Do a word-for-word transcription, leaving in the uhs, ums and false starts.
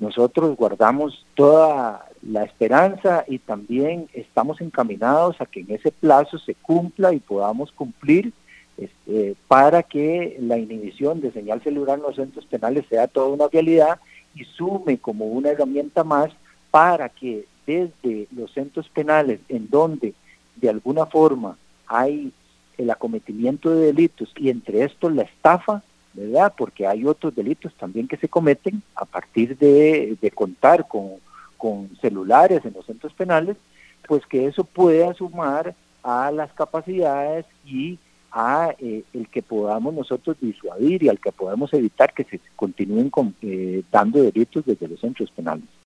nosotros guardamos toda la esperanza y también estamos encaminados a que en ese plazo se cumpla y podamos cumplir este, para que la inhibición de señal celular en los centros penales sea toda una realidad y sume como una herramienta más para que desde los centros penales en donde de alguna forma hay el acometimiento de delitos y entre estos la estafa, ¿verdad? Porque hay otros delitos también que se cometen a partir de, de contar con, con celulares en los centros penales, pues que eso pueda sumar a las capacidades y a eh, el que podamos nosotros disuadir y al que podamos evitar que se continúen con, eh, dando delitos desde los centros penales.